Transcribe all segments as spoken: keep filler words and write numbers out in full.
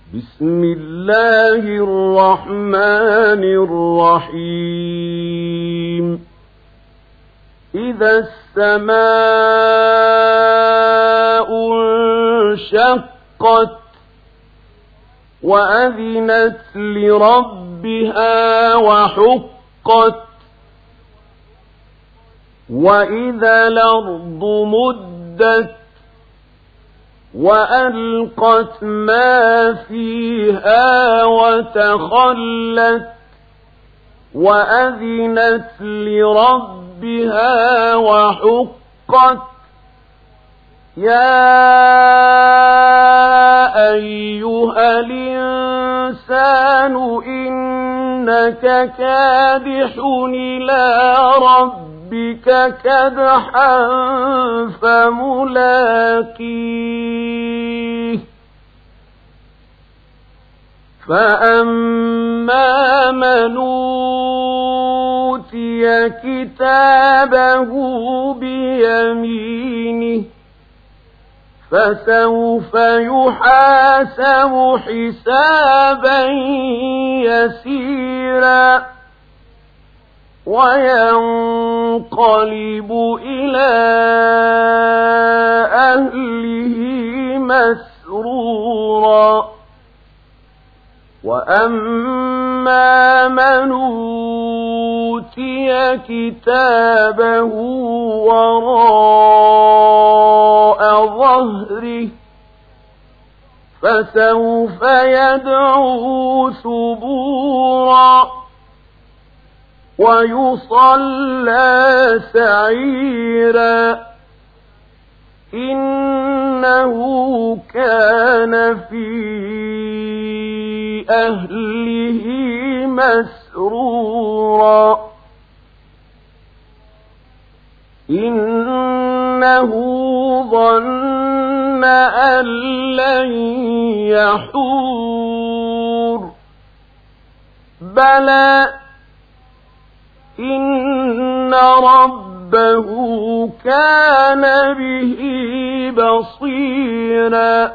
بسم الله الرحمن الرحيم إذا السماء انشقت وأذنت لربها وحقت وإذا الأرض مدت وألقت ما فيها وتخلت وأذنت لربها وحقت يا أيها الإنسان إنك كادح إلى ربك بك كدحا فملاقيه فأما من أوتي كتابه بيمينه فسوف يحاسب حسابا يسيرا وينقلب إلى أهله مسرورا وأما من أوتي كتابه وراء ظهره فسوف يدعو ثبورا ويصلى سعيرا إنه كان في أهله مسرورا إنه ظن أن لن يحور بلى إن ربه كان به بصيرا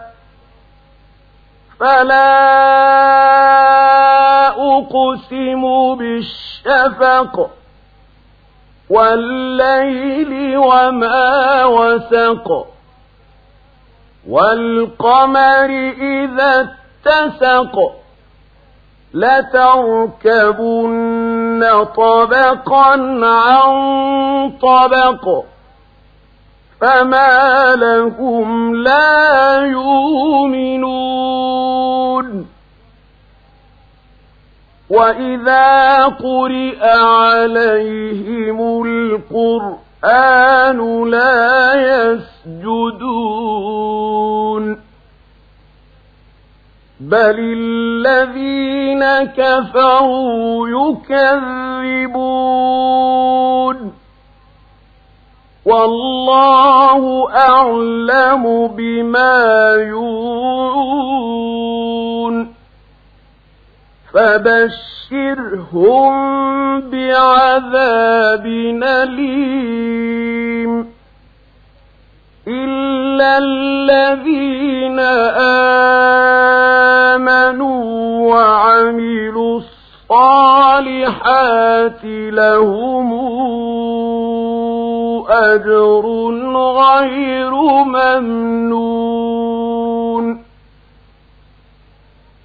فلا أقسم بالشفق والليل وما وسق والقمر إذا اتسق لتركبن طبقا عن طبق فما لهم لا يؤمنون وإذا قرئ عليهم القرآن لا يسجدون بل الذين كفروا يكذبون والله أعلم بما يوعون فبشرهم بعذاب أليم إلا الذين آمنوا وعملوا الصالحات لهم أجر غير ممنون